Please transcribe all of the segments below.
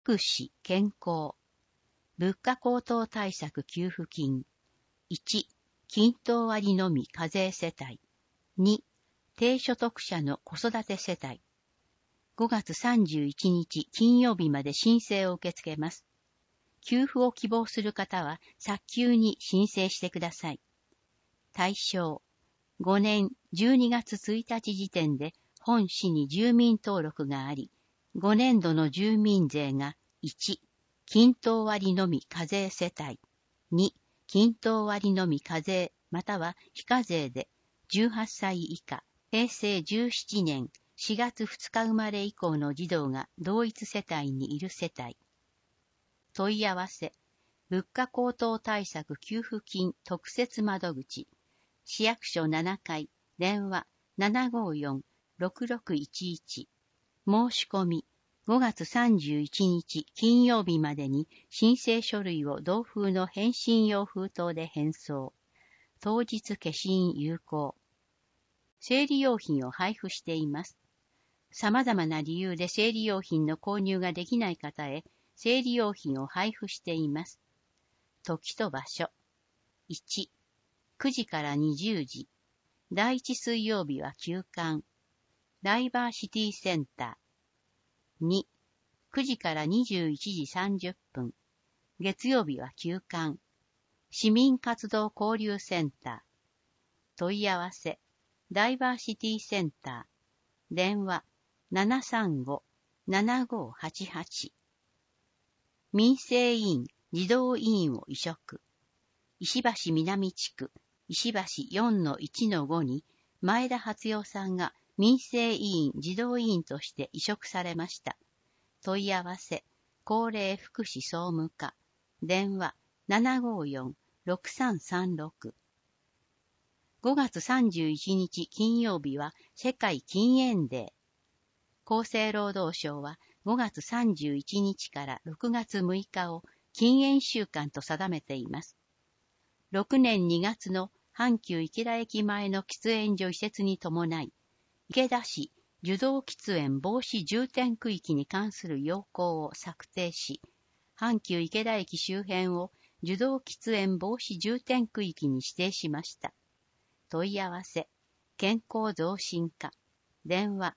福祉、健康。物価高騰対策給付金。1、均等割のみ課税世帯。2、低所得者の子育て世帯。5月31日金曜日まで申請を受け付けます。給付を希望する方は早急に申請してください。対象、5年12月1日時点で本市に住民登録があり、5年度の住民税が1、均等割のみ課税世帯。2、均等割のみ課税または非課税で18歳以下、平成17年4月2日生まれ以降の児童が同一世帯にいる世帯。問い合わせ、物価高騰対策給付金特設窓口、市役所7階、電話 754-6611。申し込み、5月31日金曜日までに申請書類を同封の返信用封筒で返送。当日消印有効。生理用品を配布しています。様々な理由で生理用品の購入ができない方へ生理用品を配布しています。時と場所。1、9時から20時。第1水曜日は休館。ダイバーシティセンター。2、9時から21時30分。月曜日は休館。市民活動交流センター。問い合わせ。ダイバーシティセンター。電話 735-7588。民生委員、児童委員を委嘱。石橋南地区、石橋 4-1-5 に前田初代さんが民生委員、児童委員として委嘱されました。問い合わせ、高齢福祉総務課。電話 754-6336。5月31日金曜日は世界禁煙デー。厚生労働省は5月31日から6月6日を禁煙週間と定めています。6年2月の阪急池田駅前の喫煙所移設に伴い、池田市受動喫煙防止重点区域に関する要項を策定し、阪急池田駅周辺を受動喫煙防止重点区域に指定しました。問い合わせ、健康増進課。電話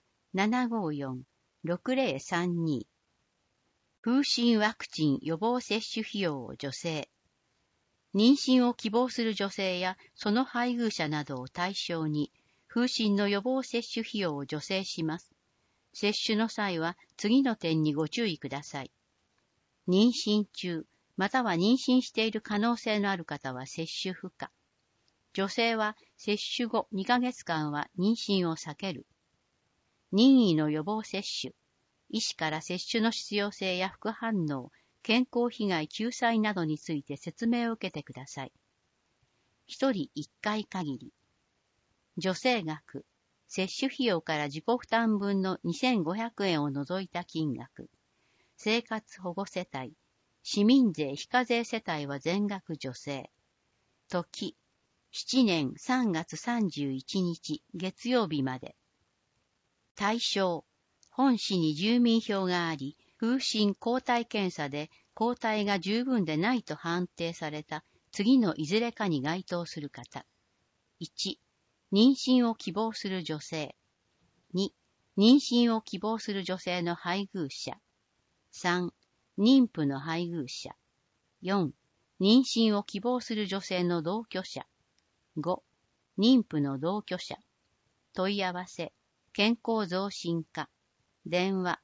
754-6032。風疹ワクチン予防接種費用を助成。妊娠を希望する女性やその配偶者などを対象に、風疹の予防接種費用を助成します。接種の際は次の点にご注意ください。妊娠中、または妊娠している可能性のある方は接種不可。女性は接種後2ヶ月間は妊娠を避ける。任意の予防接種。医師から接種の必要性や副反応、健康被害救済などについて説明を受けてください。1人1回限り。助成額。接種費用から自己負担分の2500円を除いた金額。生活保護世帯。市民税非課税世帯は全額助成。時。7年3月31日月曜日まで。対象。本市に住民票があり、風疹抗体検査で抗体が十分でないと判定された次のいずれかに該当する方。1、妊娠を希望する女性。2、妊娠を希望する女性の配偶者。3、妊婦の配偶者。4、妊娠を希望する女性の同居者。5、妊婦の同居者。問い合わせ、健康増進課。電話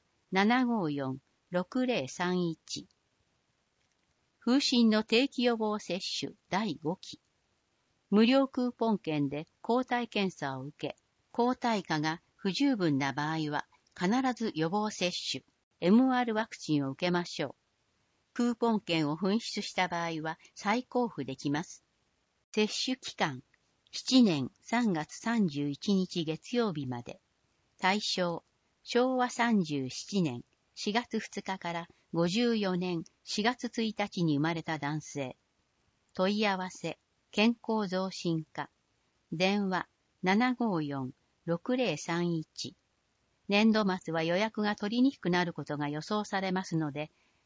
754-6031。風疹の定期予防接種第5期。無料クーポン券で抗体検査を受け、抗体価が不十分な場合は必ず予防接種、MR ワクチンを受けましょう。クーポン券を紛失した場合は再交付できます。接種期間、7年3月31日月曜日まで。対象、昭和37年4月2日から54年4月1日に生まれた男性。問い合わせ、健康増進課。電話754-6031。年度末は予約が取りにくくなることが予想されますので、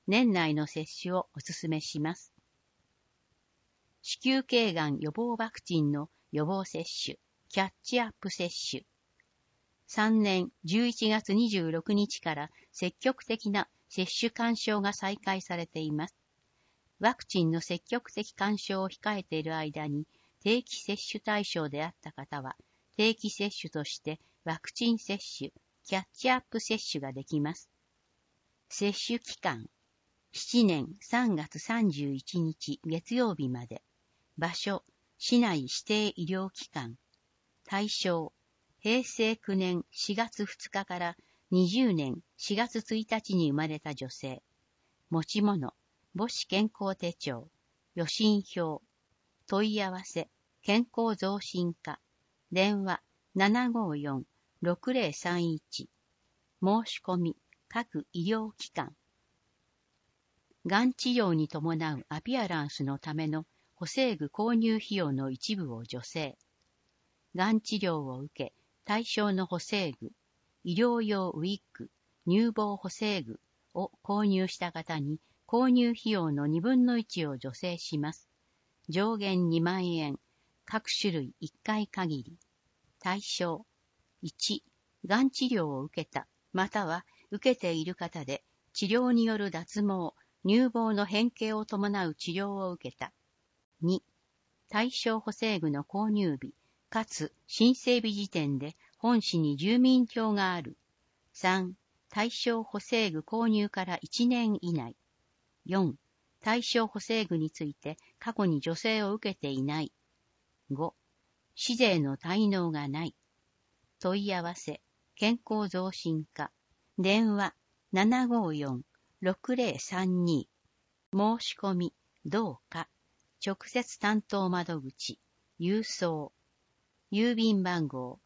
年内の接種をお勧めします。子宮頸がん予防ワクチンの予防接種、キャッチアップ接種。3年11月26日から積極的な接種勧奨が再開されています。ワクチンの積極的勧奨を控えている間に、定期接種対象であった方は、定期接種としてワクチン接種、キャッチアップ接種ができます。接種期間、7年3月31日月曜日まで。場所、市内指定医療機関。対象、平成9年4月2日から20年4月1日に生まれた女性。持ち物、母子健康手帳、予診票。問い合わせ、健康増進課。電話、754-6031。申し込み、各医療機関。がん治療に伴うアピアランスのための補正具購入費用の一部を助成。がん治療を受け、対象の補正具、医療用ウィッグ、乳房補正具を購入した方に購入費用の2分の1を助成します。上限2万円、各種類1回限り。対象、1、がん治療を受けた、または受けている方で、治療による脱毛、乳房の変形を伴う治療を受けた。2、対象補正具の購入日、かつ申請日時点で本市に住民票がある。3、対象補正具購入から1年以内。4、対象補正具について過去に助成を受けていない。5、市税の滞納がない。問い合わせ、健康増進課。電話、754-6032。申し込み、どうか。直接担当窓口、郵送。郵便番号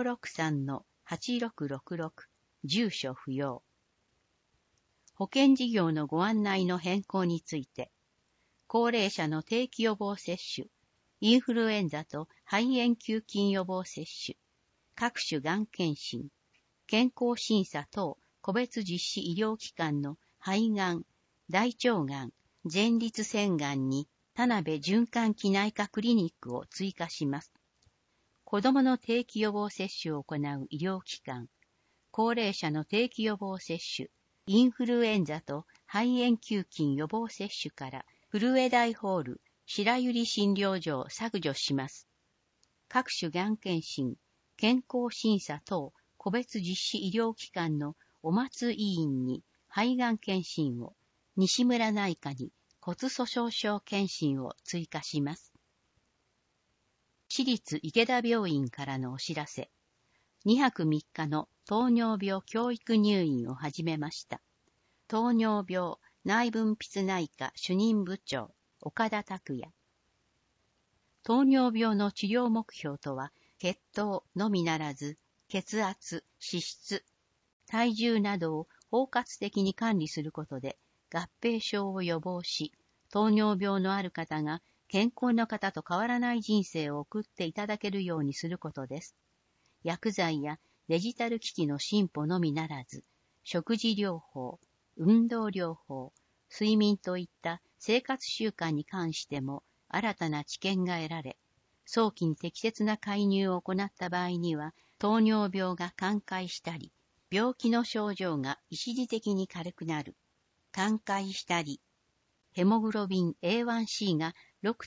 563-8666。住所不要。保険事業のご案内の変更について、高齢者の定期予防接種、インフルエンザと肺炎球菌予防接種、各種がん検診、健康審査等個別実施医療機関の肺がん、大腸がん、前立腺がんに田辺循環器内科クリニックを追加します。子どもの定期予防接種を行う医療機関、高齢者の定期予防接種、インフルエンザと肺炎球菌予防接種から古江大ホール白百合診療所を削除します。各種がん検診、健康審査等個別実施医療機関のお松委員に肺がん検診を、西村内科に骨粗鬆症検診を追加します。私立池田病院からのお知らせ。2泊3日の糖尿病教育入院を始めました。糖尿病内分泌内科主任部長、岡田拓也。糖尿病の治療目標とは、血糖のみならず、血圧、脂質、体重などを包括的に管理することで、合併症を予防し、糖尿病のある方が健康な方と変わらない人生を送っていただけるようにすることです。薬剤やデジタル機器の進歩のみならず、食事療法、運動療法、睡眠といった生活習慣に関しても新たな知見が得られ、早期に適切な介入を行った場合には、糖尿病が寛解したり、病気の症状が一時的に軽くなる、寛解したり、ヘモグロビン A1C が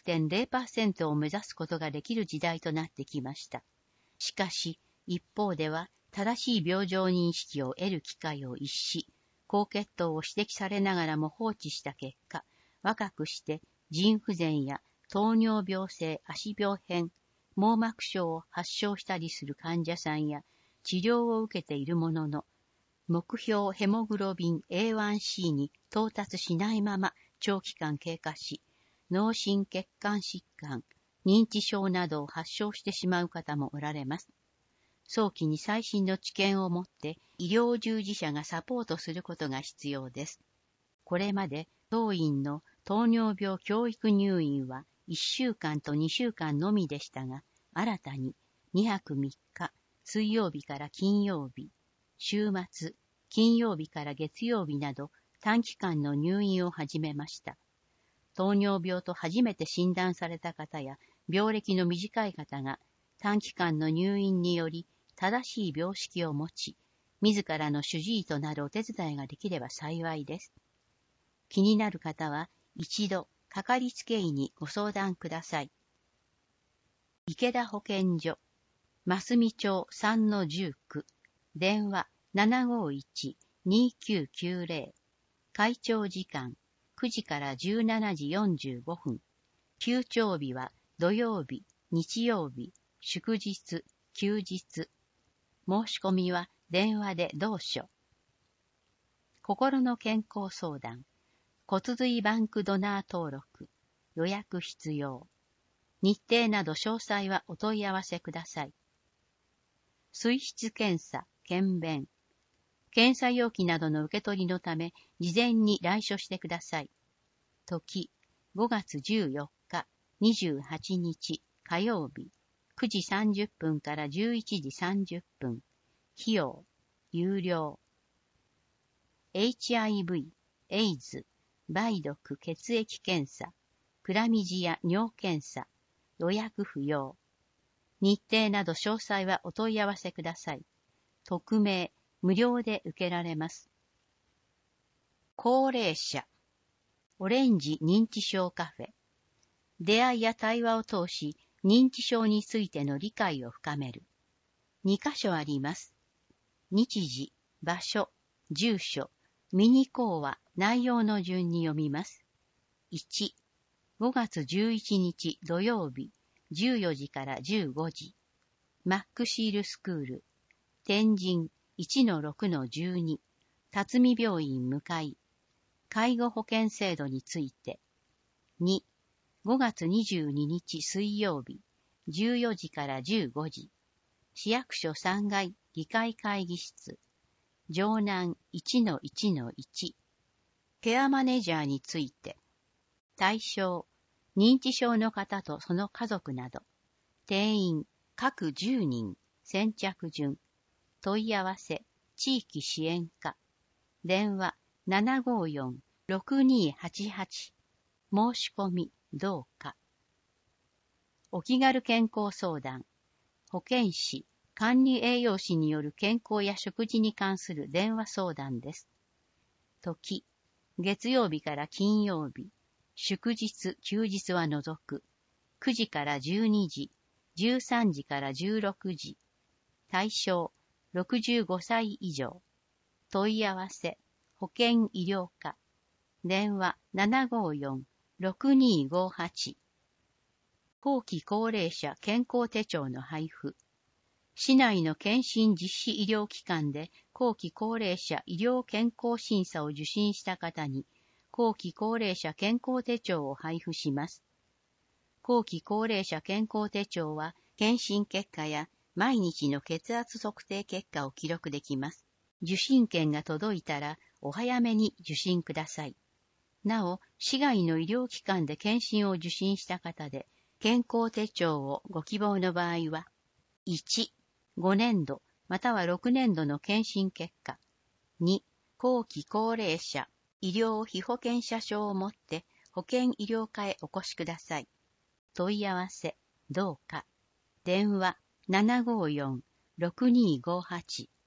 6.0% を目指すことができる時代となってきました。しかし、一方では、正しい病状認識を得る機会を逸し、高血糖を指摘されながらも放置した結果、若くして腎不全や糖尿病性足病変、網膜症を発症したりする患者さんや治療を受けているものの、目標ヘモグロビン A1C に到達しないまま長期間経過し、脳心血管疾患、認知症などを発症してしまう方もおられます。早期に最新の知見を持って医療従事者がサポートすることが必要です。これまで当院の糖尿病教育入院は1週間と2週間のみでしたが、新たに2泊3日、水曜日から金曜日、週末、金曜日から月曜日など短期間の入院を始めました。糖尿病と初めて診断された方や、病歴の短い方が短期間の入院により正しい病識を持ち、自らの主治医となるお手伝いができれば幸いです。気になる方は一度、かかりつけ医にご相談ください。池田保健所、増見町 3-19、電話 751-2990、会長時間9時から17時45分、休庁日は土曜日、日曜日、祝日、休日。申し込みは電話で同所。心の健康相談、骨髄バンクドナー登録、予約必要。日程など詳細はお問い合わせください。水質検査、検便。検査容器などの受け取りのため、事前に来所してください。時、5月14日、28日、火曜日、9時30分から11時30分。費用、有料。HIV、エイズ、梅毒血液検査、クラミジア尿検査、予約不要。日程など詳細はお問い合わせください。匿名、無料で受けられます。高齢者、オレンジ認知症カフェ。出会いや対話を通し、認知症についての理解を深める。2カ所あります。日時、場所、住所、ミニ講話、内容の順に読みます。1、5月11日土曜日、14時から15時。マックシールスクール、天神 1-6-12、辰巳病院向かい。介護保険制度について。2、5月22日水曜日、14時から15時。市役所3階議会会議室。城南 1-1-1。ケアマネージャーについて。対象、認知症の方とその家族など。定員、各10人。先着順。問い合わせ、地域支援課。電話、754-6288。申し込み、どうか。お気軽健康相談。保健師、管理栄養士による健康や食事に関する電話相談です。時、月曜日から金曜日、祝日、休日は除く、9時から12時、13時から16時。対象、65歳以上。問い合わせ、保健医療課。電話754-6258。後期高齢者健康手帳の配布。市内の健診実施医療機関で後期高齢者医療健康審査を受診した方に後期高齢者健康手帳を配布します。後期高齢者健康手帳は検診結果や毎日の血圧測定結果を記録できます。受診券が届いたらお早めに受診ください。なお、市外の医療機関で検診を受診した方で健康手帳をご希望の場合は、1、5年度または6年度の検診結果。2、後期高齢者医療被保険者証を持って保健医療課へお越しください。問い合わせ、どうか。電話754-6258。